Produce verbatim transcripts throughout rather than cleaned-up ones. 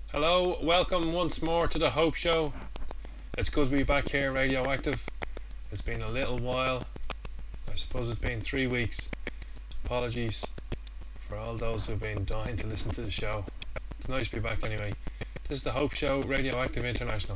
Hello, welcome once more to the Hope Show. It's good to be back here, Radioactive. It's been a little while. I suppose it's been three weeks. Apologies for all those who've been dying to listen to the show. It's nice to be back anyway. This is the Hope Show, Radioactive International.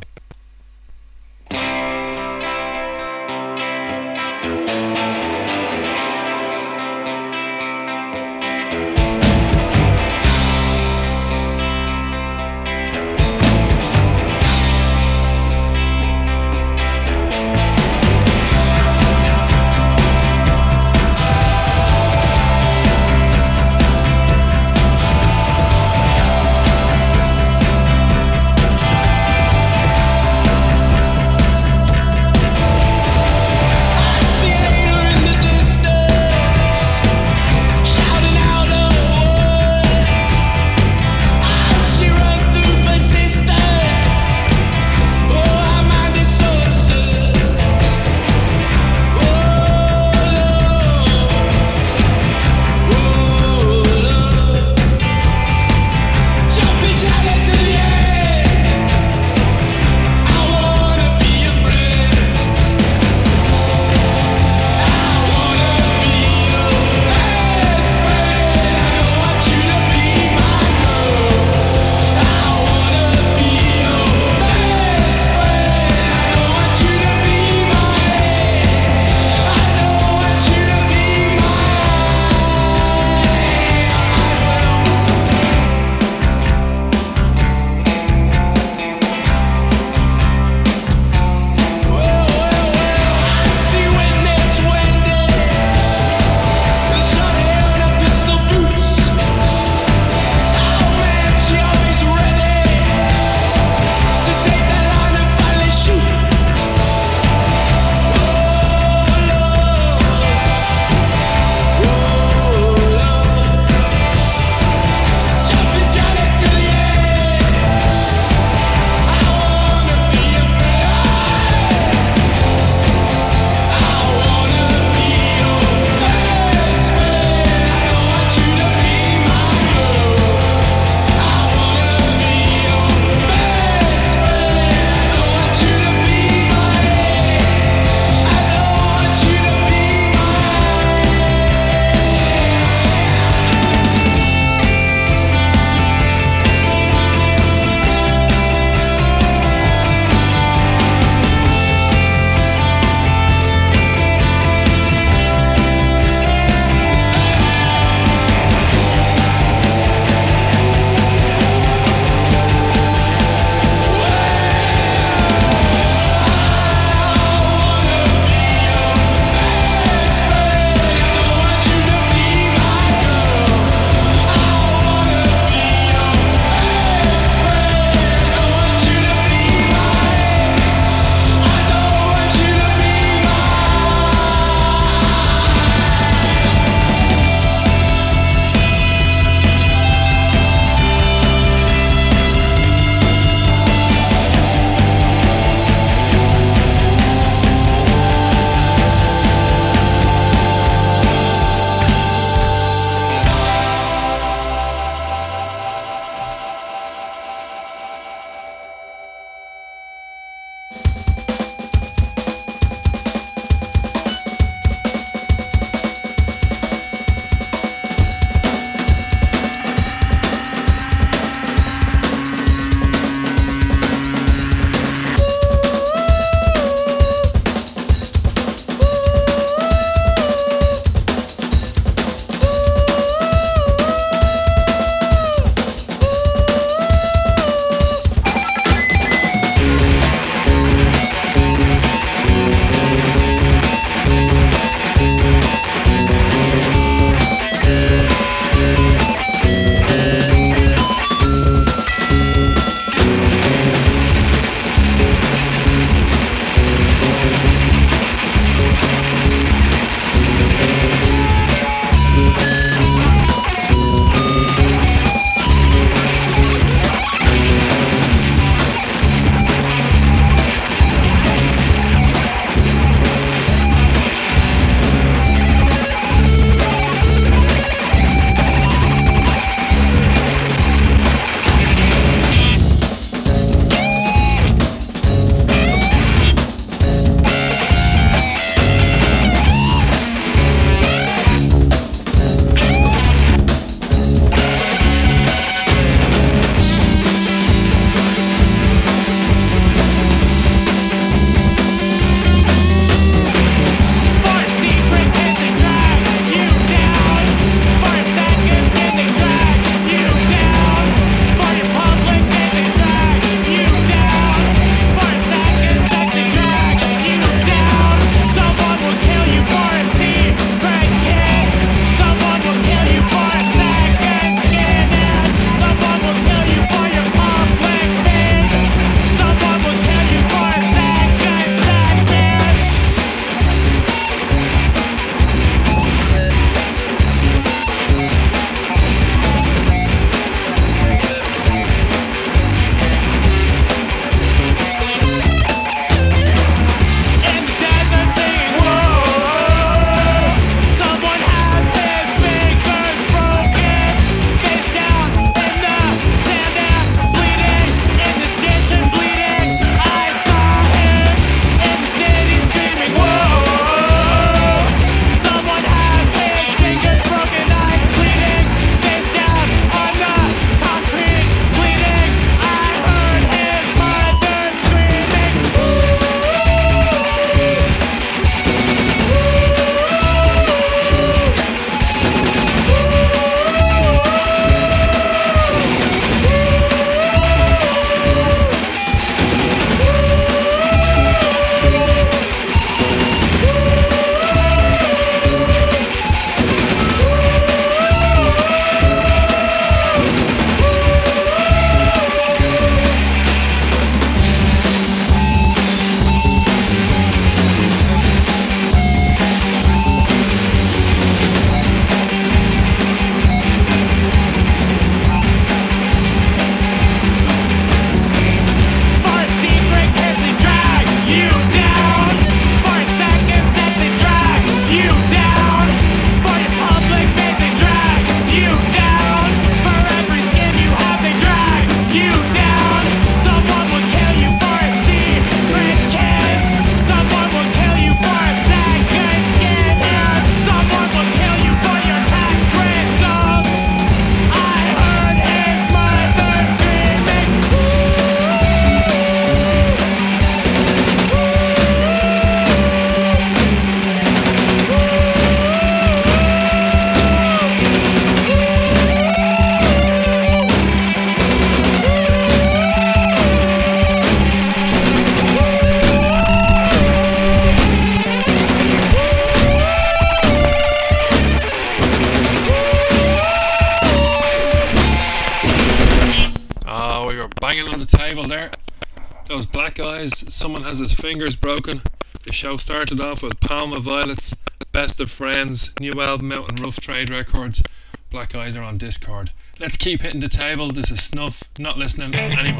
Oh, we were banging on the table there. Those Black Eyes, Someone Has His Fingers Broken. The show started off with Palma Violets, Best of Friends, new album out on Rough Trade Records. Black Eyes are on Discord. Let's keep hitting the table. This is Snuff, Not Listening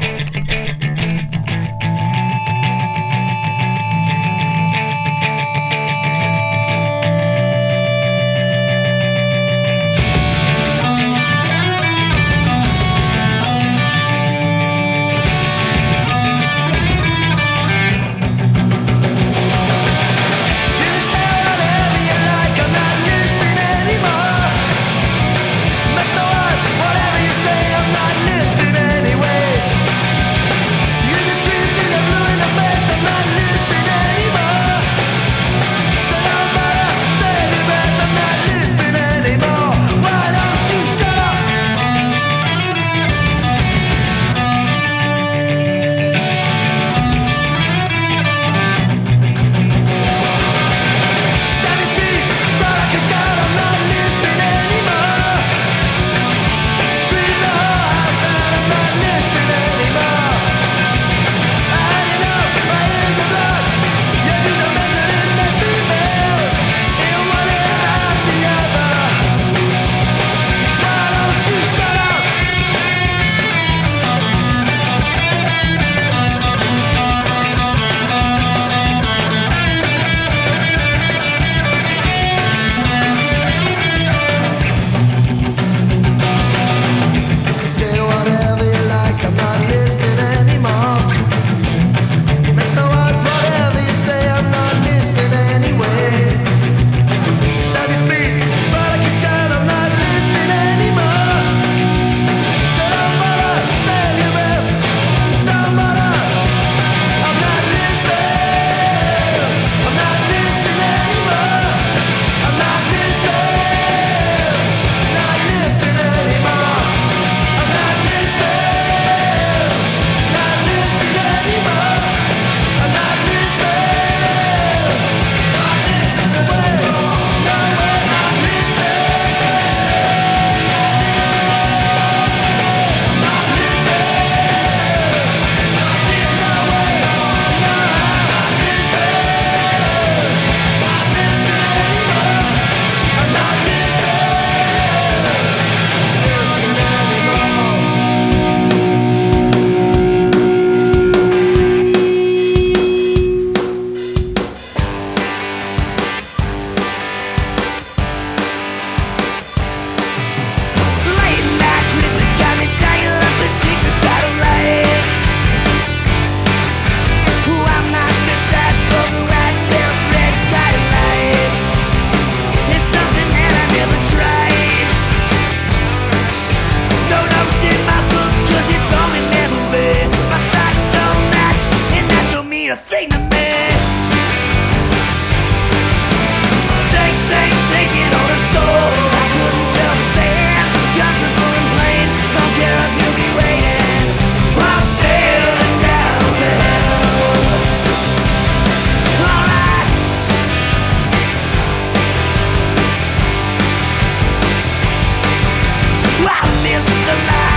Anymore.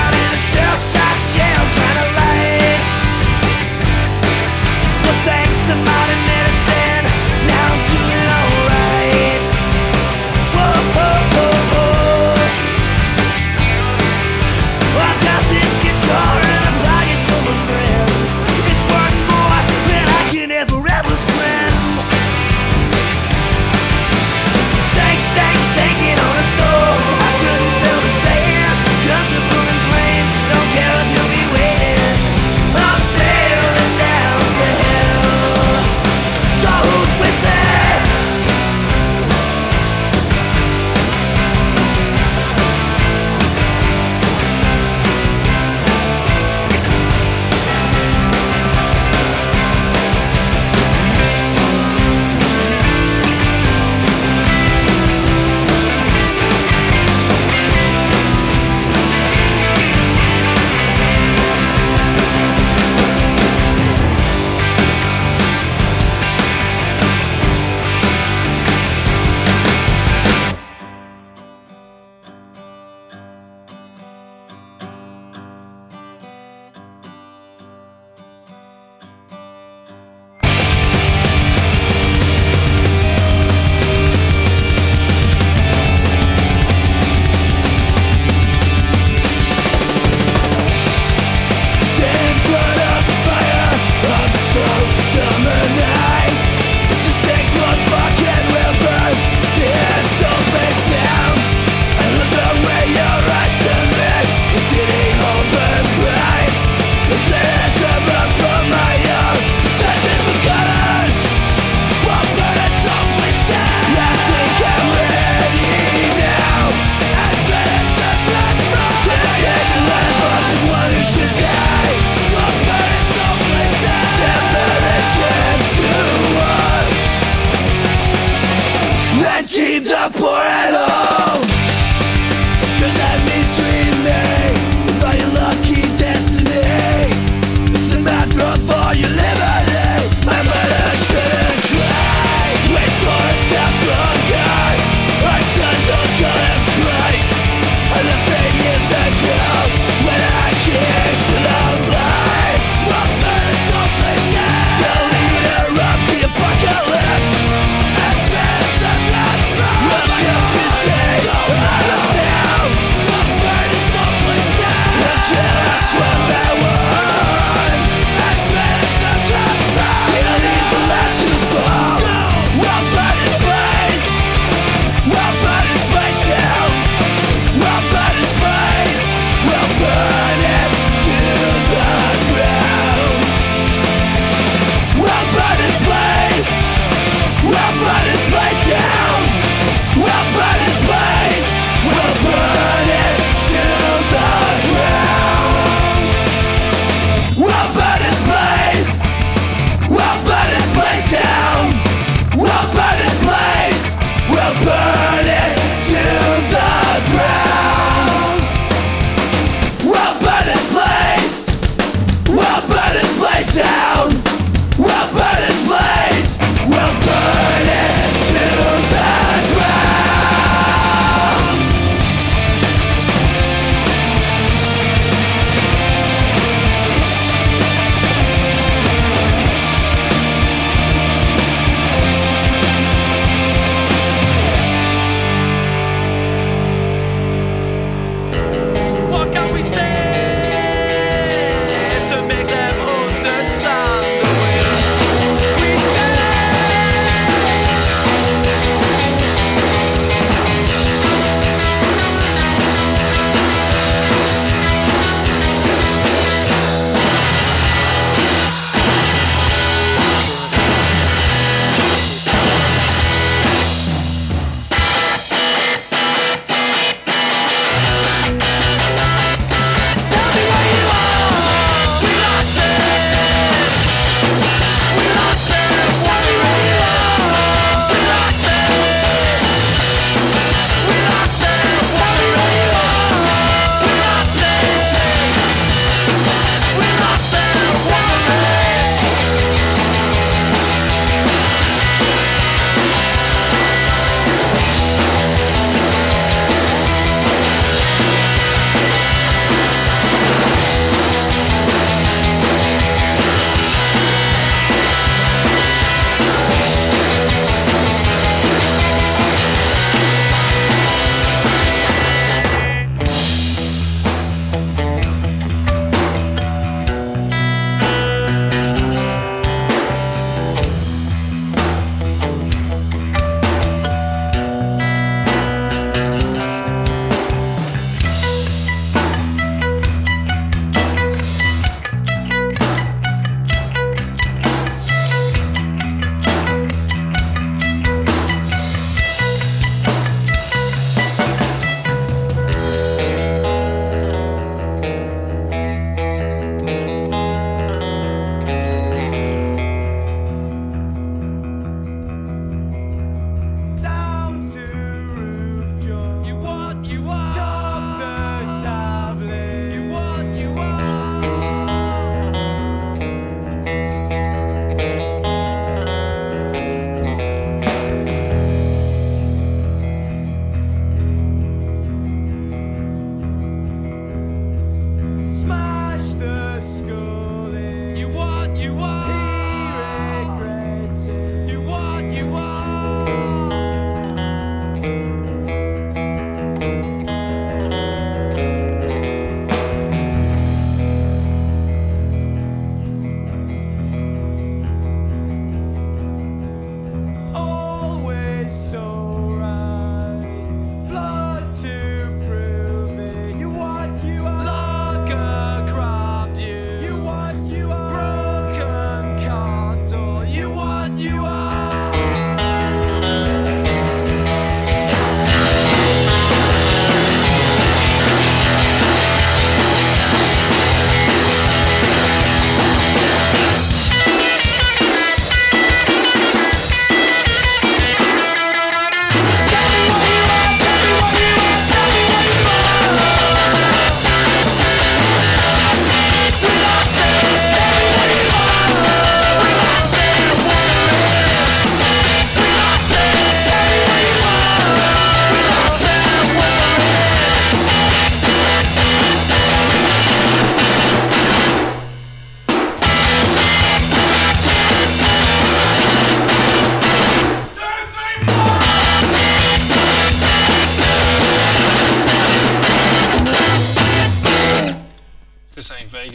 Thanks to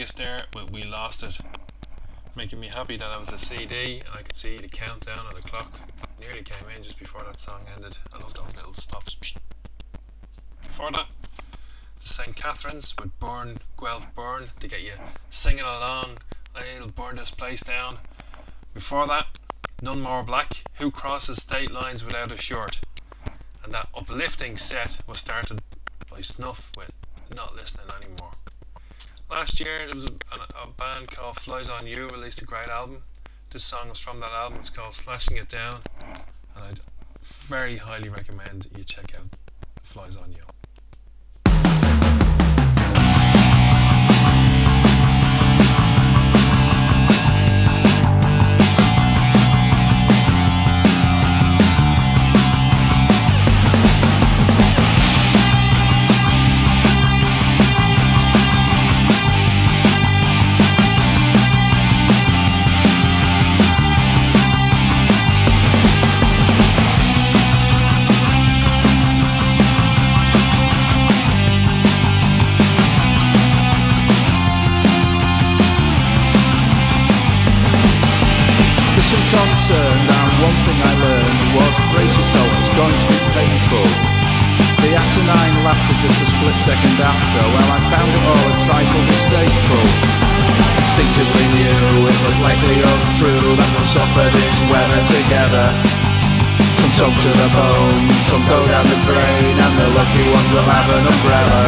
August there, but we lost it. Making me happy that it was a C D and I could see the countdown on the clock. Nearly came in just before that song ended. I love those little stops. Before that, the Saint Catherine's with Burn, Guelph Burn, to get you singing along. They'll burn this place down. Before that, None More Black, Who Crosses State Lines Without a Shirt. And that uplifting set was started by Snuff with Not Listening Anymore. Last year there was a, a, a band called Flies On You released a great album. This song was from that album. It's called Slashing It Down, and I'd very highly recommend you check out Flies On You. Concerned, and one thing I learned was brace yourself, it's going to be painful. The asinine laughter just a split second after, well I found it all a trifle distasteful. Instinctively knew it was likely untrue that we'll suffer this weather together. Some soak to the bone, some go down the drain, and the lucky ones will have an umbrella.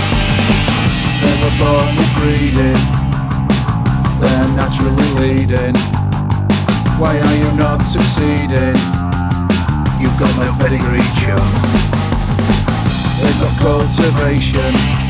They were born with breeding, they're naturally leading. Why are you not succeeding? You've got no pedigree, chum. They've got cultivation,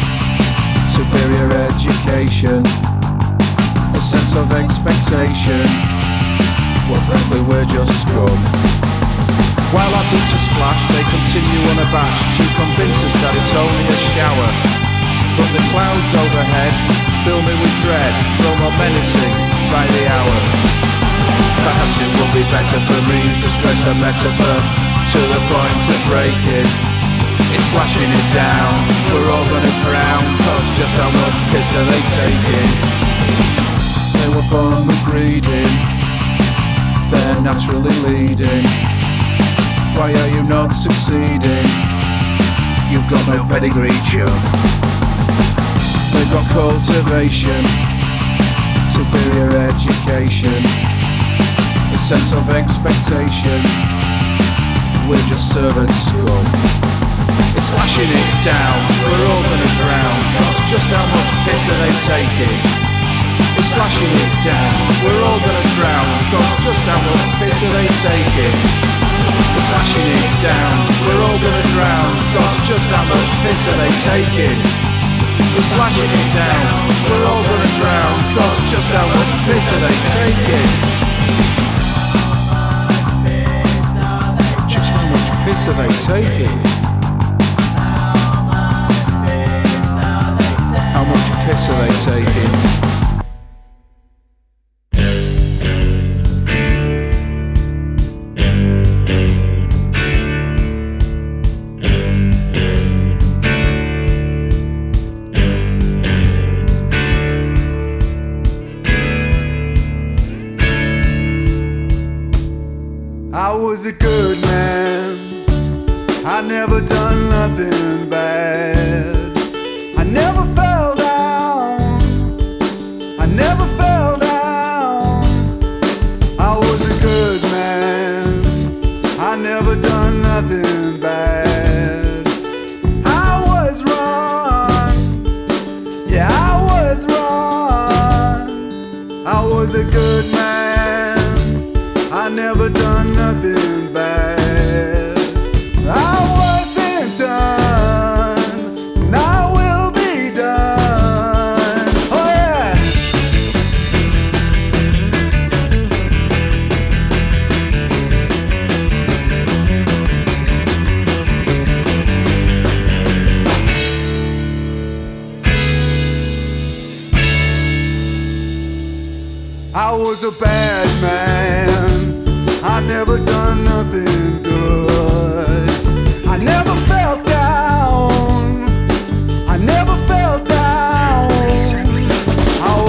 superior education, a sense of expectation. Well, frankly, we're just scum. While our boots are splashed, they continue unabashed to convince us that it's only a shower. But the clouds overhead fill me with dread, grow more menacing by the hour. Perhaps it would be better for me to stretch the metaphor to the point of breaking. It's slashing it down, we're all gonna drown, cause just how much piss are they taking? They were born with breeding, they're naturally leading. Why are you not succeeding? You've got no pedigree, chum. They've got cultivation, superior education, a sense of expectation. We're just servant scum. It's slashing it down, we're all gonna drown, cause just how much piss are they taking? It's slashing it down, we're all gonna drown, cause just how much piss are they taking? It's slashing it down, we're all gonna drown, cause just how much piss are they taking? It's slashing it down, we're all gonna drown, cause just how much piss are they taking? Piss are they taking? How much piss are they taking? I was a good man, I never done nothing bad. I never fell down, I never fell down. I was a good man, I never done nothing bad. I was wrong, yeah I was wrong. I was a good man, I never done nothing bad. I wasn't done, and I will be done. Oh yeah. I was a bad man, I never done nothing good. I never felt down, I never felt down. I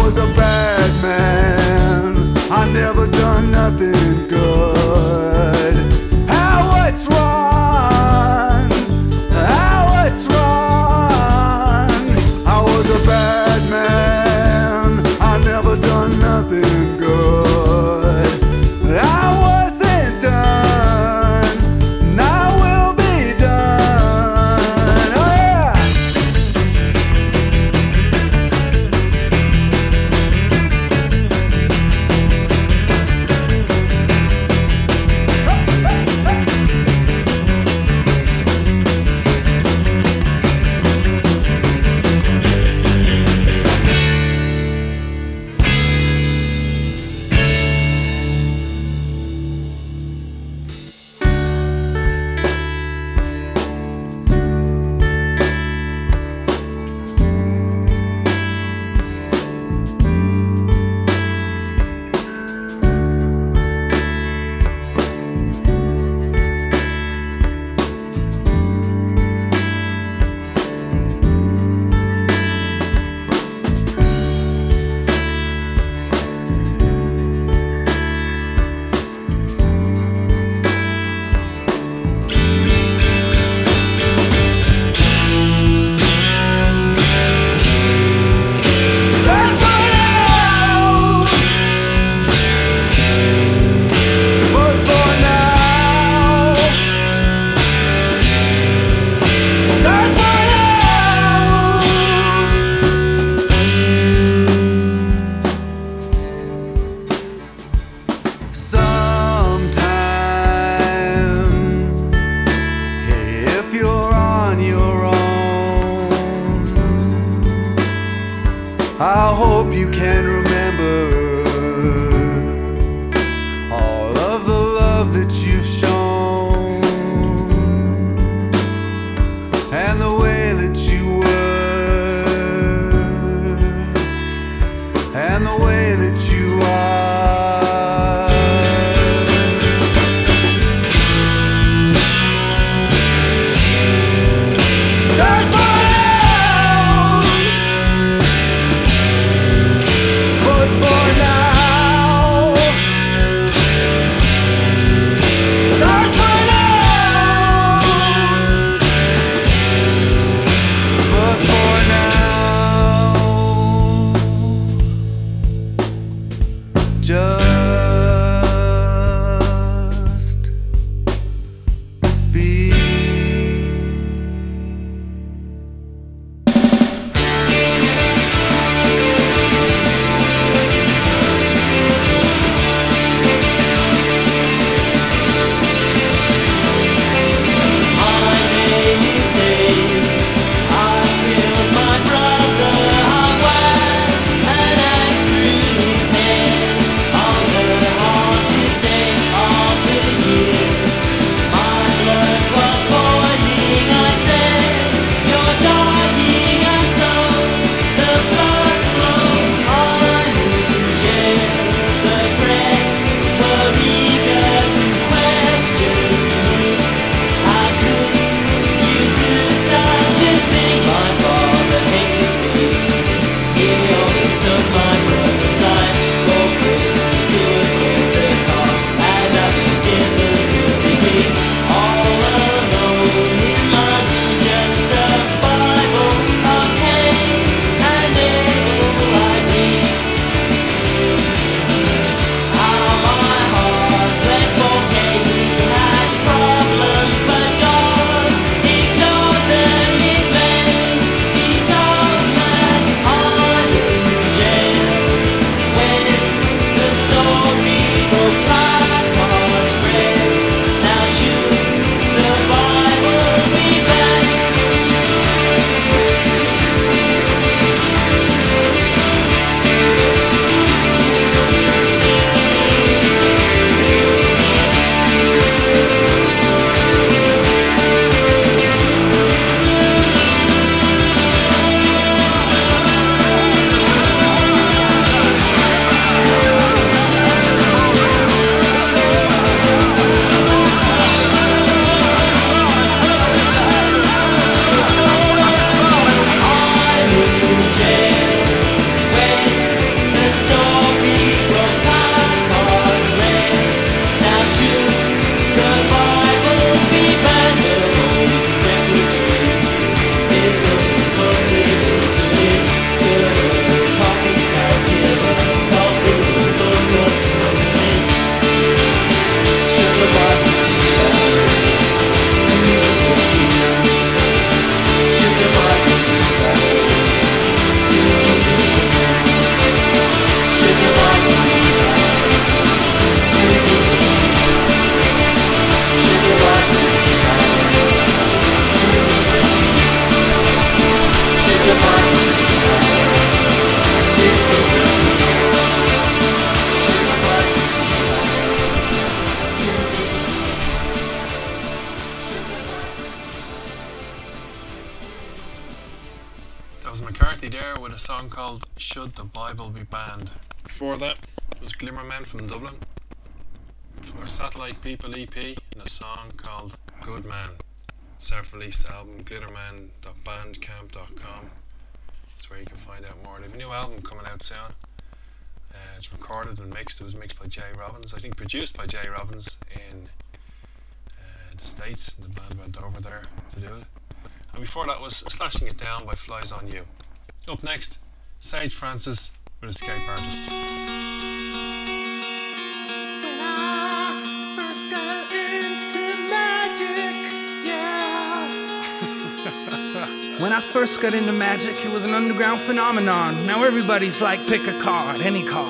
can remember all of the love that you've shown and the way that you were and the way that you are. Stars burn out, but for now, stars burn out, but for now, just be. A song called Should the Bible Be Banned. Before that was Glimmermen from Dublin from our Satellite People E P in a song called Good Man. Self-released album glitterman dot bandcamp dot com. That's where you can find out more. They have a new album coming out soon. Uh, it's recorded and mixed. It was mixed by Jay Robbins, I think produced by Jay Robbins in uh, the States, and the band went over there to do it. And before that was Slashing It Down by Flies On You. Up next, Sage Francis with Escape Artist. When I first got into magic, yeah. When I first got into magic, it was an underground phenomenon. Now everybody's like, pick a card, any card.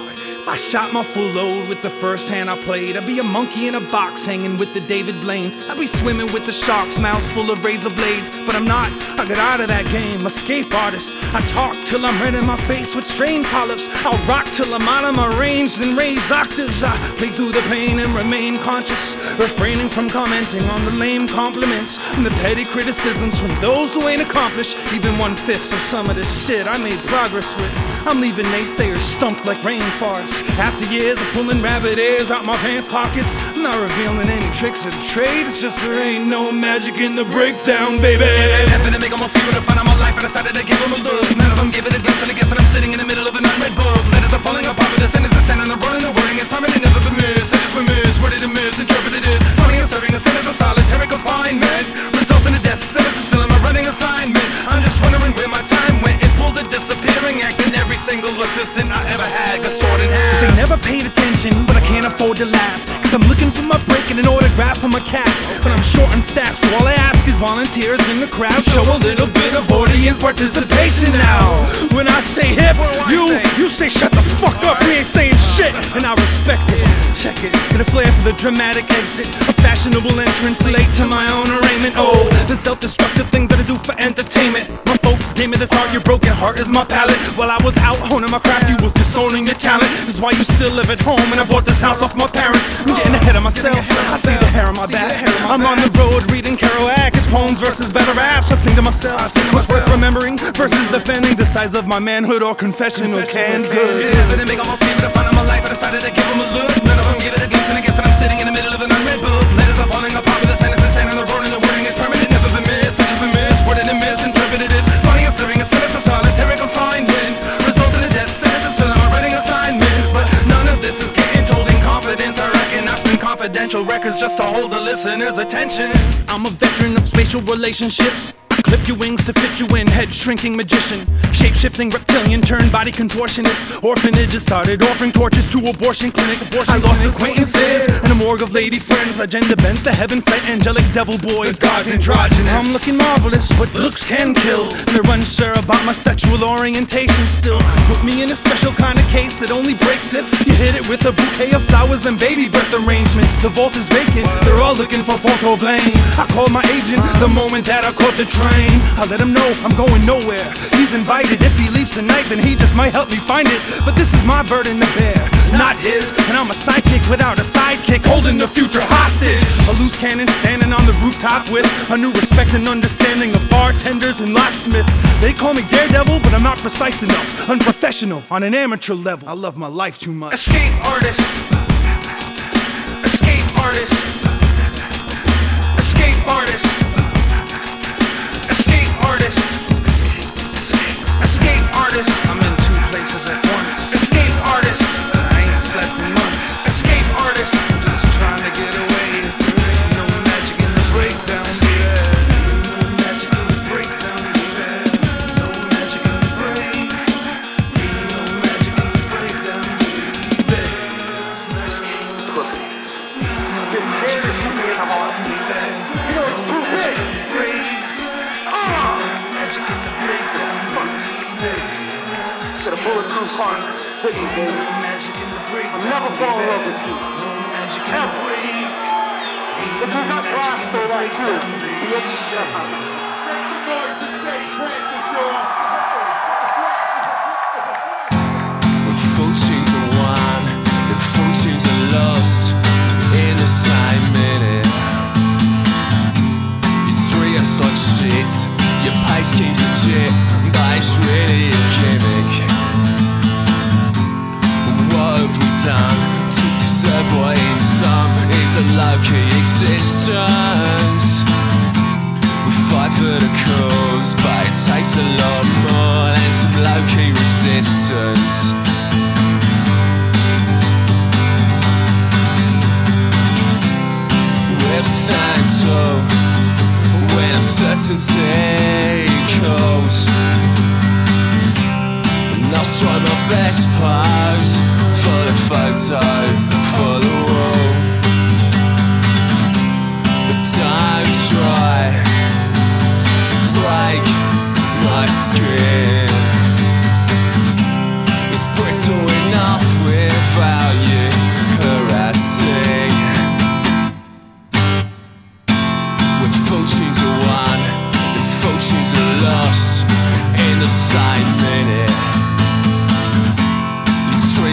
I shot my full load with the first hand I played. I'd be a monkey in a box hanging with the David Blaines. I'd be swimming with the sharks, mouths full of razor blades. But I'm not, I got out of that game, escape artist. I talk till I'm red in my face with strain polyps. I'll rock till I'm out of my range, then raise octaves. I play through the pain and remain conscious, refraining from commenting on the lame compliments and the petty criticisms from those who ain't accomplished even one-fifth of some of the shit I made progress with. I'm leaving naysayers stumped like rainforests. After years of pulling rabbit ears out my pants pockets, I'm not revealing any tricks of the trade. It's just there ain't no magic in the breakdown, baby. After they make almost see what I find in my life, I decided to give them a look. None of them give it a glance, and I guess that I'm sitting in the middle of an unread book. Letters are falling apart, but the sentence is sent, and the rolling, the wording is permanent, never been missed. It is we miss, worded and misinterpreted is funny and serving a sentence of solitary confinement. Results in a death sentence is filling my running assignment. I'm just wondering where my time went. It pulled a disappearing act, and every single assistant I ever had got sorted in half. Cause they never paid attention, but I can't afford to laugh. Cause I'm looking for my break and an autograph for my cats. But I'm short on staff, so all I ask is volunteers in the crowd show a little bit of audience participation now. When I say hip, you, you say shut the fuck up, we ain't saying shit. And I respect it, check it, get a flair for the dramatic exit. A fashionable entrance, late to my own arraignment. Oh, the self-destructive things that I do for entertainment. My folks gave me this art, your broken heart is my palate. While I was out honing my craft, you was disowning your talent. That's why you still live at home, and I bought this house off my parents. I'm getting ahead of myself, I see the hair on my back. I'm on the road reading Kerouac, it's poems versus better raps. I think to myself, what's worth remembering versus defending the size of my manhood or confessional canned goods. They didn't make almost see what I find in my life, I decided to give them a look. None of them give it a glance, and I guess that I'm sitting in the middle of an unread book. Letters are falling apart, but the sentence is sent, and the rolling, the wording is permanent, never been missed. It has been missed, worded and misinterpreted is funny and serving a sentence of solitary confinement. Result in a death sentence is filling my writing assignment. But none of this is getting told in confidence. I reckon I spend confidential records just to hold the listener's attention. I'm a veteran of spatial relationships. I clip your wings to fit you in, head shrinking magician, shape-shifting reptilian, turned body contortionist. Orphanages started offering torches to abortion clinics. I lost acquaintances in a morgue of lady friends. I gender bent the heaven sent angelic devil boy. The God's androgynous. I'm looking marvelous, but looks can kill. And they're unsure about my sexual orientation still. Put me in a special kind of case that only breaks if you hit it with a bouquet of flowers and baby breath arrangement. The vault is vacant, they're all looking for photo blame. I called my agent the moment that I caught the train. I let him know I'm going nowhere. He's invited. If he leaves tonight, then he just might help me find it. But this is my burden to bear, not his. And I'm a sidekick without a sidekick, holding the future hostage. A loose cannon standing on the rooftop with a new respect and understanding of bartenders and locksmiths. They call me Daredevil, but I'm not precise enough. Unprofessional on an amateur level. I love my life too much. Escape artist. Escape artist. Escape artist. Artist. Escape artist. I'm in two places at once. Escape artist. I ain't slept in months. Escape artist. I'm just trying to get away. There ain't no magic in the breakdown, baby. No magic in the breakdown, baby. No magic in the break. No magic in the breakdown, baby. Escape pussies. This hair is shooting in the heart. You know it's too big. Got a bulletproof heart, hit me, baby. I'll never fall in love with you. Ever. If you got glass, so that too. Bitch. Make some noise and say Francis, y'all. When fortunes are won, and fortunes are lost in the same minute. You treat us like shit. Your pace keeps legit, but it's really a gimmick. What have we done to deserve what in some is a low-key existence? We fight for the cause, but it takes a lot more than some low-key resistance. We'll stand tall when uncertainty calls, and I'll try my best pose for the photo, for the wall. But don't try to break my skin. It's brittle enough with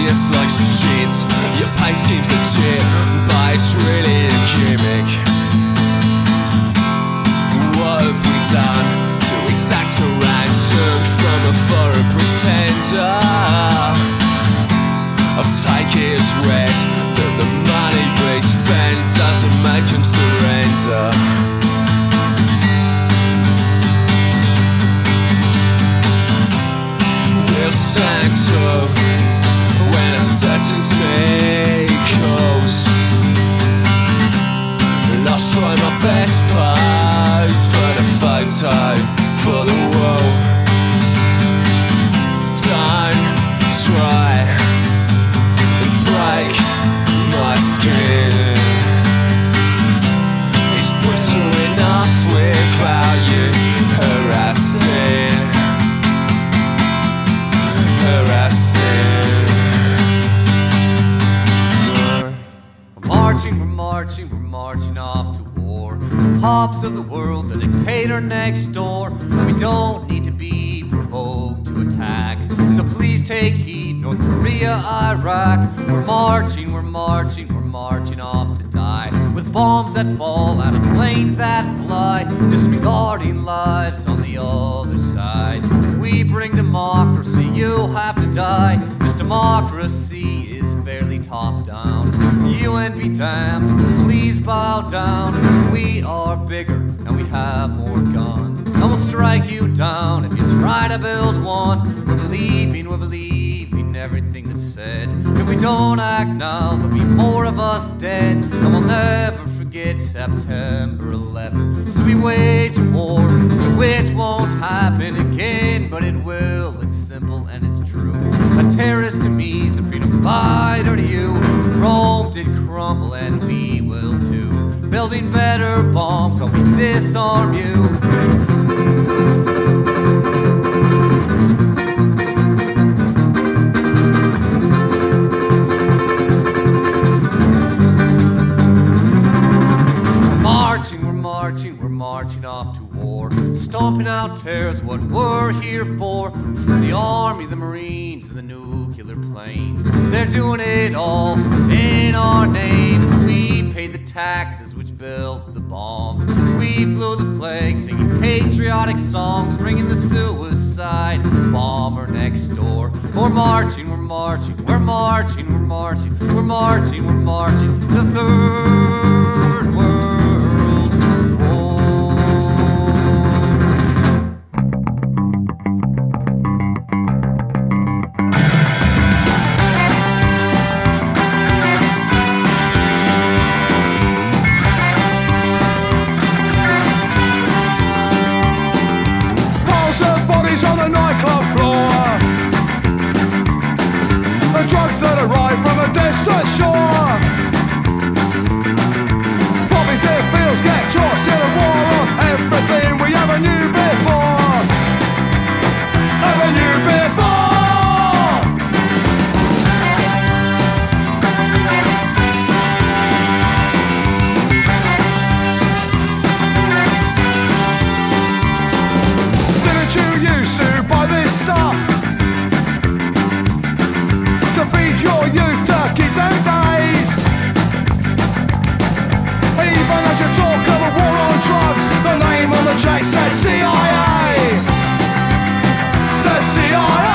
obvious like shit. Your pay scheme's legit, but it's really a gimmick. What have we done to exact a ransom from a foreign pretender? I'll take it as read that the money we spend doesn't make them surrender. We'll stand tall when uncertainty calls. I'll try my best pose for the photo, for the wall. Don't try and break my skin. It's brittle enough without you harassing, harassing. We're marching, we're marching, we're marching off to war. The pops of the world, the dictator next door. And we don't need to be provoked to attack. So please take heed, North Korea, Iraq. We're marching, we're marching, we're marching off to die. With bombs that fall out of planes that fly, disregarding lives on the other side. We bring democracy, you have to die. This democracy is fairly top down. U N be damned, please bow down. We are bigger and we have more guns, and we'll strike you down if you try to build one. We're believing, we're believing everything that's said. If we don't act now, there'll be more of us dead, and we'll never forget September eleventh. So we wage a war, so it won't happen again, but it will, it's simple and it's true. A terrorist to me is a freedom fighter to you. Rome did crumble and we will too. Building better bombs while we disarm you. Marching, we're marching off to war. Stomping out terror's what we're here for. The army, the marines, and the nuclear planes, they're doing it all in our names. We paid the taxes which built the bombs. We flew the flag singing patriotic songs, bringing the suicide bomber next door. We're marching, we're marching, we're marching, we're marching, we're marching, we're marching. The third world. On the nightclub floor, the drugs that arrive from a distant shore. Poppies in fields get tossed in a war on everything we ever knew before, ever knew before. By this stuff to feed your youth, to keep them dazed. Even as you talk of a war on drugs, the name on the check says C I A, says C I A.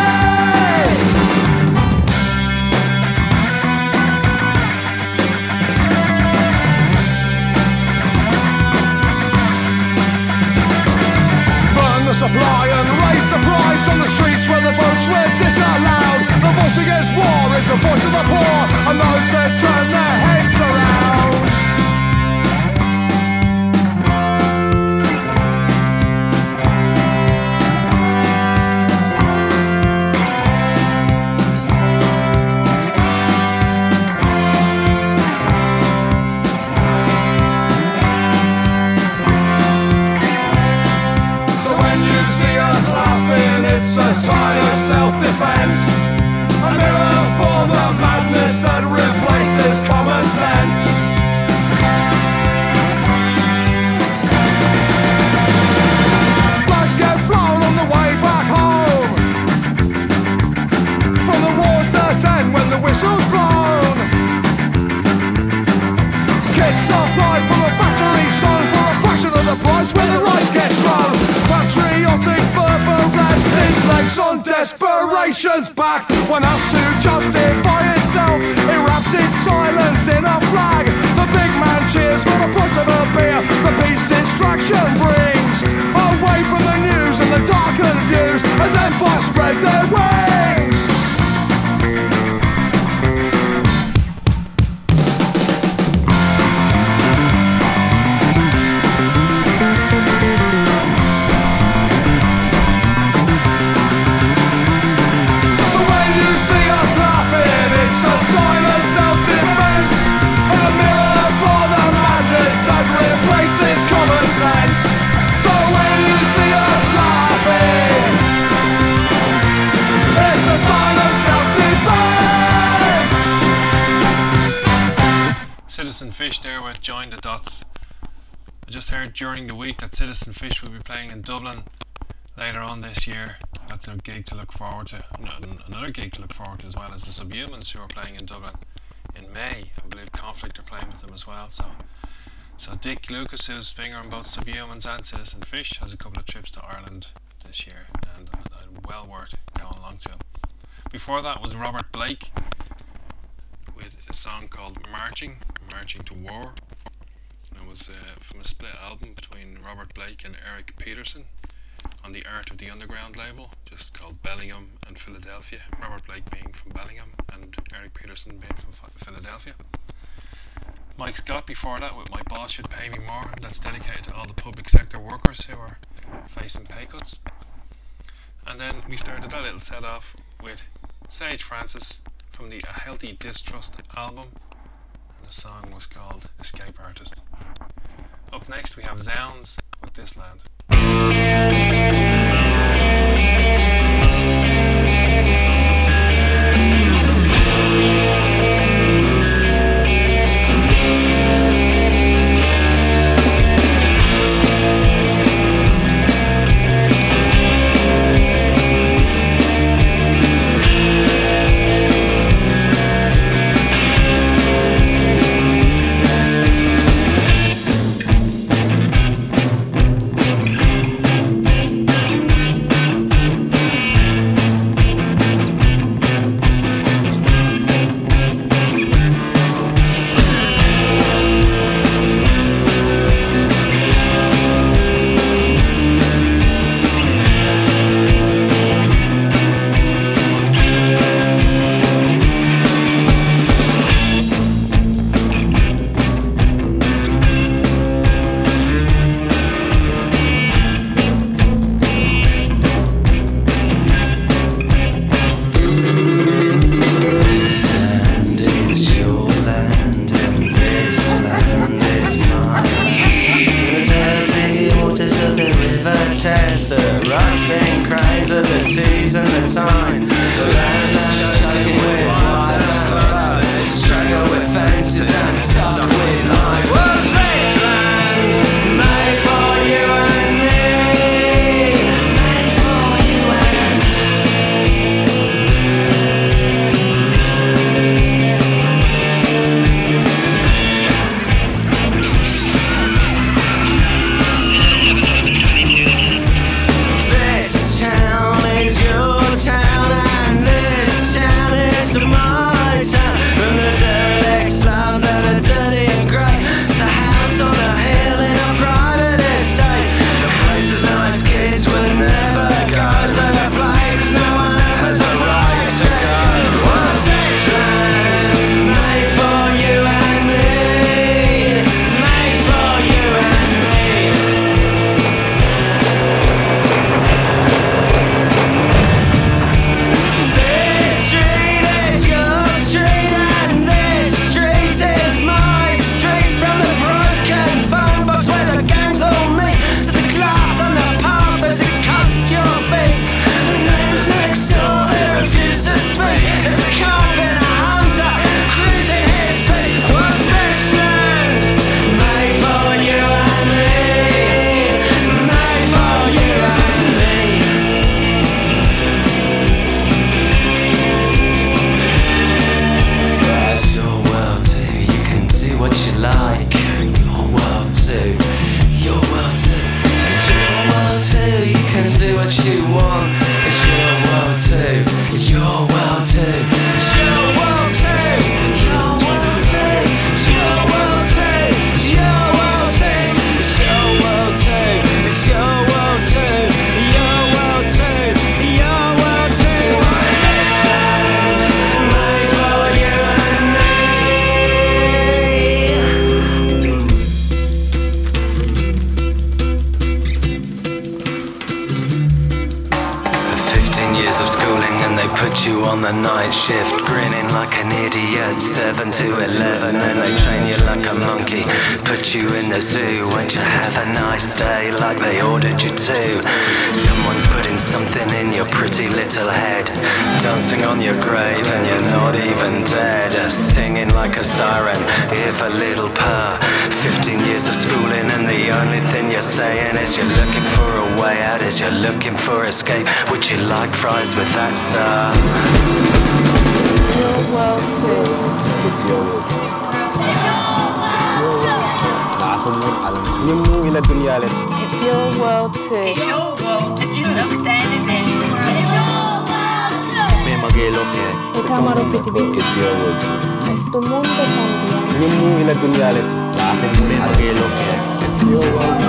The supply and raise the price on the streets where the votes were disallowed. The voice against war is the voice of the poor and those that turn their heads around. It's a sign of self-defense, a mirror for the madness that replaces common whistle's blown. Kids supplied from a factory song for a fraction of the price when the rice gets thrown. Patriotic fervor rests its legs on desperation's back. When asked to justify itself, it wrapped its silence in a flag. The big man cheers for the price of a beer. The peace distraction brings away from the news and the darkened views as empires spread their wings. It's a sign of self-defense, a mirror for the madness that replaces common sense. So when you see us laughing, it's a sign of self-defense. Citizen Fish there with Join the Dots. I just heard during the week that Citizen Fish will be playing in Dublin later on this year. That's a gig to look forward to. Another gig to look forward to as well is the Subhumans, who are playing in Dublin in May. I believe Conflict are playing with them as well. So, so Dick Lucas, who's fingering both Subhumans and Citizen Fish, has a couple of trips to Ireland this year, and uh, well worth going along to. Before that was Robert Blake with a song called Marching, Marching to War. It was uh, from a split album between Robert Blake and Eric Peterson on the Art of the Underground label, just called Bellingham and Philadelphia. Robert Blake being from Bellingham and Eric Peterson being from Philadelphia. Mike Scott before that with My Boss Should Pay Me More. That's dedicated to all the public sector workers who are facing pay cuts. And then we started that little set off with Sage Francis from the A Healthy Distrust album, and the song was called Escape Artist. Up next we have Zounds with This Land. Thank night shift, grinning like an idiot. Seven to eleven, and they train you like a monkey. Put you in the zoo, won't you have a nice day like they ordered you to? Someone's putting something in your pretty little head, dancing on your grave and you're not even dead. Singing like a siren, give a little purr. Fifteen years of schooling and the only thing you're saying is you're looking for a way out, is you're looking for escape. Would you like fries with that, sir? Your world too. It's your world. It's your world too. It's your world. It's हमारा पृथ्वी. It's your world. Es tu mundo también. It's your world. It's your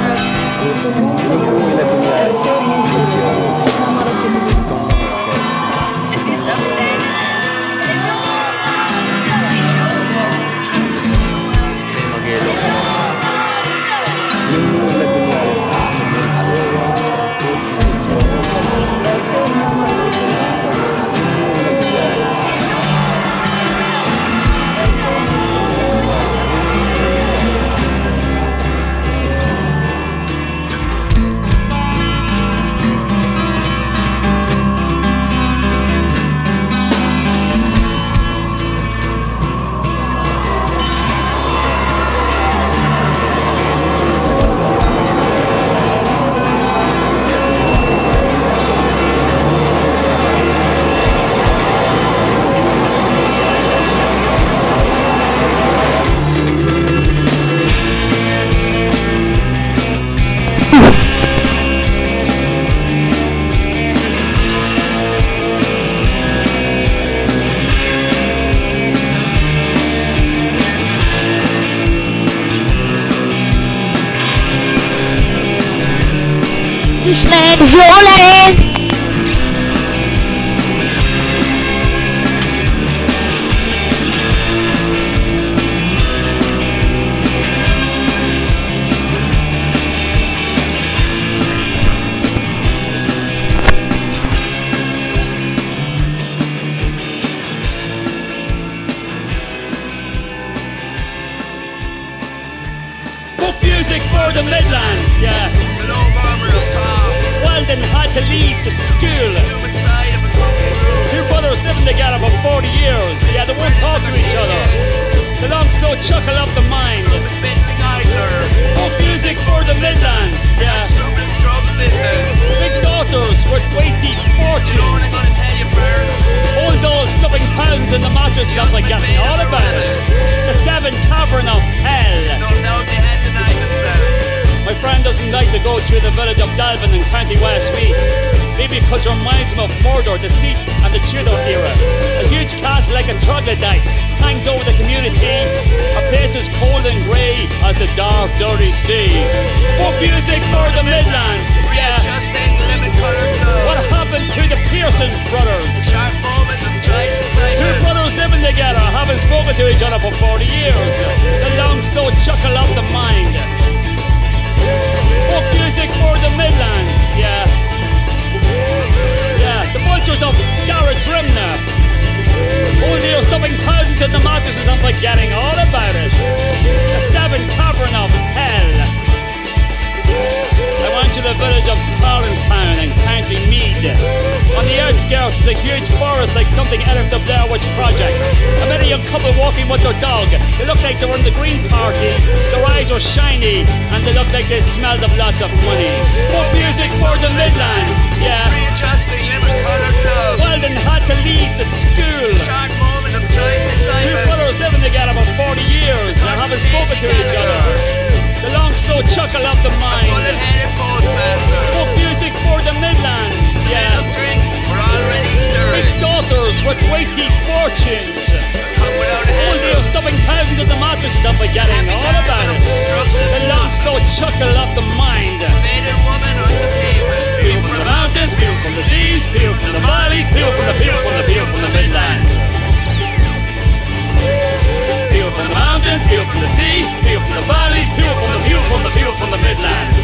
This land is your land. Book music for the Midlands, yeah. Weldon had to leave the school. Two brothers living together for forty years. Yeah, they won't talk to each other. The long slow chuckle of the mind. Folk music for the Midlands. Yeah. Big daughters with weighty fortunes. Old dolls stuffing pounds in the mattress and like getting all about it. The Seven Tavern of Hell. My friend doesn't like to go through the village of Dalvin in County West Meath, maybe because it reminds him of murder, deceit and the Tudor era. A huge castle like a troglodyte hangs over the community. A place as cold and grey as the dark, dirty sea. Folk music for the Midlands. Yeah. What happened to the Pearson brothers? Two brothers living together, haven't spoken to each other for forty years. The long, slow chuckle of the mind. Folk music for the Midlands, yeah. Yeah, the vultures of Garrett Drimna. Old Neil stuffing thousands in the mattresses and forgetting all about it. The Seven Tavern of Hell. I went to the village of Collinstown in County Meath. On the outskirts is a huge forest like something out of the Blair Witch Project. I met a young couple walking with their dog. They looked like they were in the Green Party. Their eyes were shiny and they looked like they smelled of lots of money. Folk music for the Midlands, yeah. Weldon had to leave the school. Two brothers living together for forty years and haven't spoken to each other. The long slow chuckle of the mind. Folk music for the Midlands, yeah. Big daughters with weighty fortunes. Old Neil stuffing thousands of the mattresses and forgetting all about it. The long slow chuckle of the mind. People from the mountains, people from the seas, people from the valleys, people from the people from the people from the Midlands. People from the mountains, people from the sea, people from the valleys, people from the people from the people from the Midlands.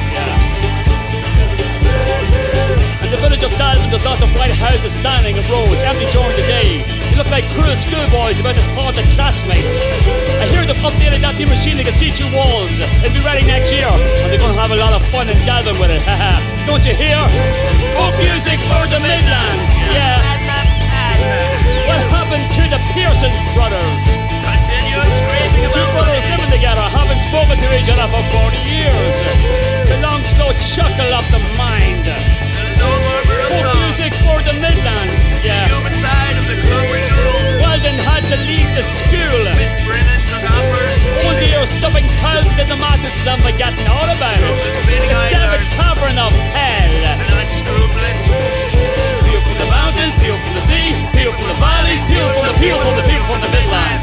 Yeah. And the village of Dalvin, there's lots of white houses standing in rows, empty during the day. look like cruel schoolboys about to taunt a classmate. I hear they've updated that new machine that can see through walls. It'll be ready next year, and they're going to have a lot of fun and gathering with it. Haha. Don't you hear? Folk music for the Midlands. Yeah. What happened to the Pearson brothers? Continue screaming Two about brothers money. living together, haven't spoken to each other for forty years. The long, slow chuckle of the mind. No murmur of Folk tongue. music for the Midlands. Yeah. The human side of the club ring the room. Weldon had to leave the school. Miss Brennan took offers. Old dear stuffing thousands in the mattresses and forgetting all about it. Rufus spinning The seventh idlers. tavern of hell. And unscrupulous. Pew from the mountains, pew from the sea, pew from the valleys, pew from the pew from the pew from the Midlands.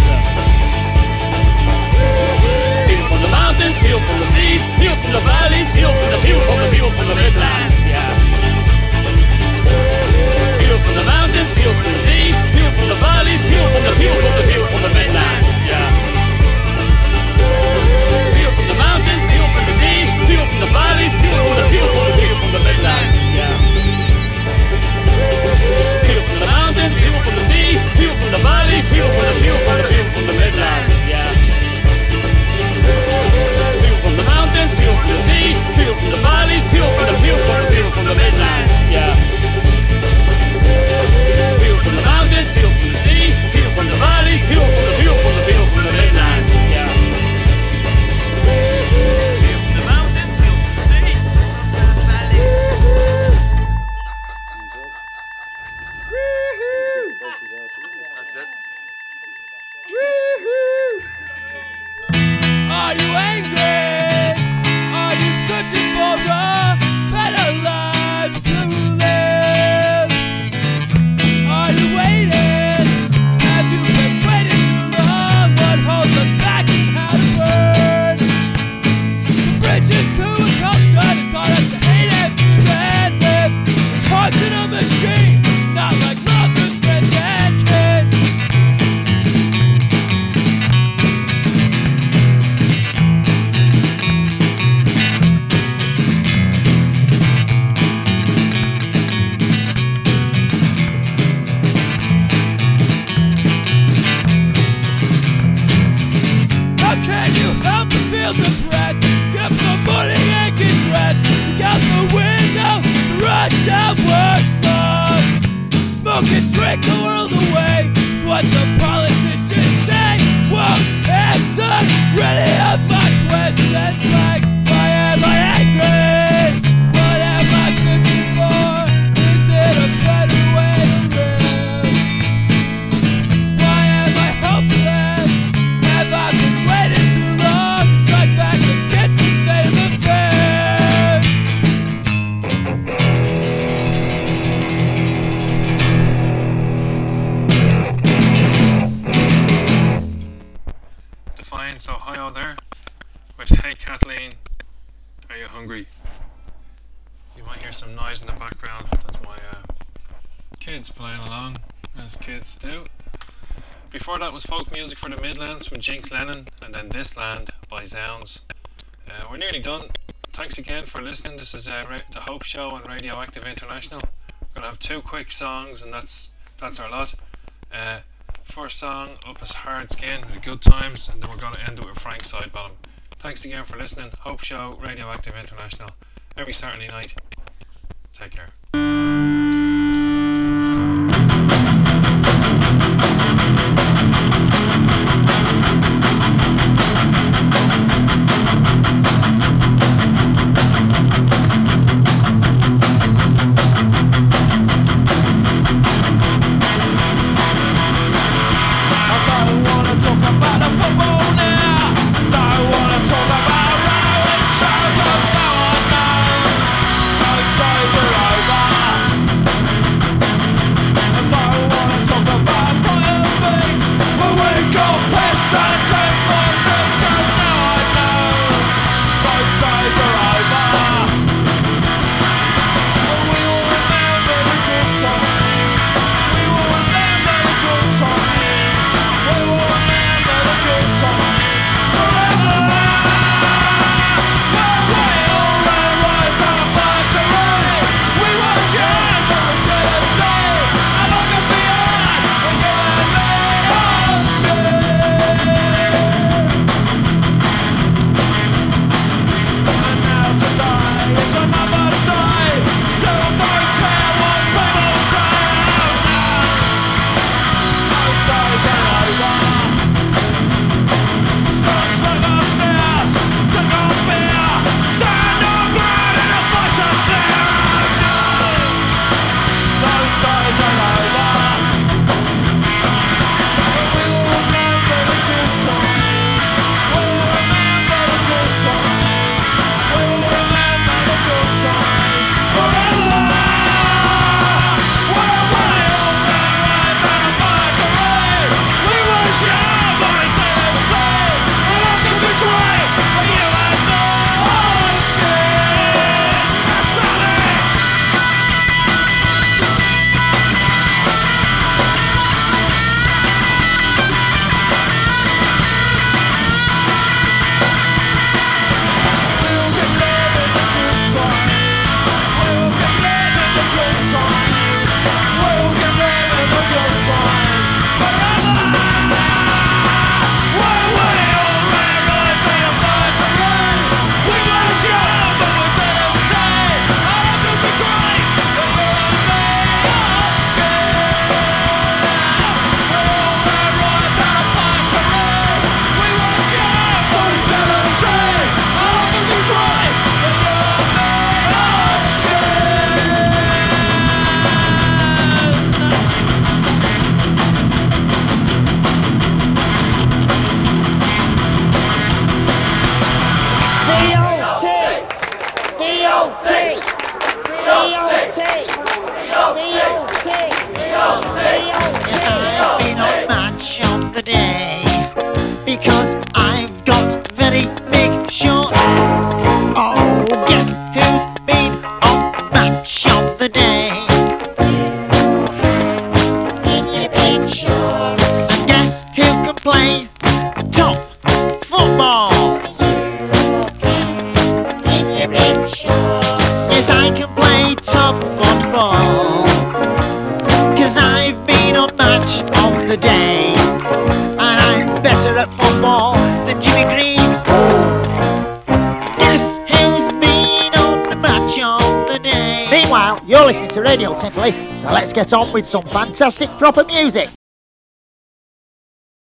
Pew from the mountains, pew from the seas, pew from the valleys, pew from the pew from the pew from the Midlands. Yeah. Pew from the mountains, pew from the sea, pew from the valleys, pew from the pew from the pew from the Midlands. Yeah. Pew from the mountains, pew from the sea, pew from the valleys, pew from the pew from the pew from the Midlands. Yeah. Pew from the mountains, pew from the sea, pew from the valleys, pew from the pew from the pew from the Midlands. Yeah. Pew from the mountains, pew from the sea, pew from the valleys, pew from the pew from the pew from the Midlands. Yeah. Pew from the mountains, pew from the sea, pew from the valleys, pew from the pew from the pew from the Midlands. Yeah. Pew from the mountains, pew from the sea, pew from the valleys. That's it. Are you angry? Are you searching for a better life to live? Are you waiting? Have you been waiting too long? What holds us back and how to burn? The bridges to a culture that taught us to hate and fear and live. Cogs in a machine, not like lovers, friends, and kin. How can you help but feel depressed? Get up in the morning and get dressed. Look out the window, the rush hour smoke. Smoke and drink the world away. It's what the politicians say. Won't answer really of my questions like, why am I angry? What am I searching for? Is it a better way to live? Why am I helpless? Have I been waiting too long to strike back against the state of affairs? Defiance, Ohio there with Hey Kathleen, Are You Hungry? You might hear some noise in the background. That's my uh, kids playing along, as kids do. Before that was folk music for the Midlands from Jinx Lennon, and then This Land by Zounds. Uh, we're nearly done. Thanks again for listening. This is uh, Ra- the Hope Show on Radioactive International. We're gonna have two quick songs, and that's that's our lot. Uh, first song up is Hard Skin with Good Times, and then we're gonna end it with Frank Sidebottom. Thanks again for listening. Hope Show, Radioactive International, every Saturday night. Take care. Time the day, because I've got very big shorts. Oh, guess who's been on match of the day? In your big shorts. And guess who can play top football? In your big shorts. Yes, I can play top football, cause I've been on match of the day, and I'm better at football than Jimmy Greaves. Guess who's been on the match of the day? Meanwhile, you're listening to Radio Timberley, so let's get on with some fantastic proper music.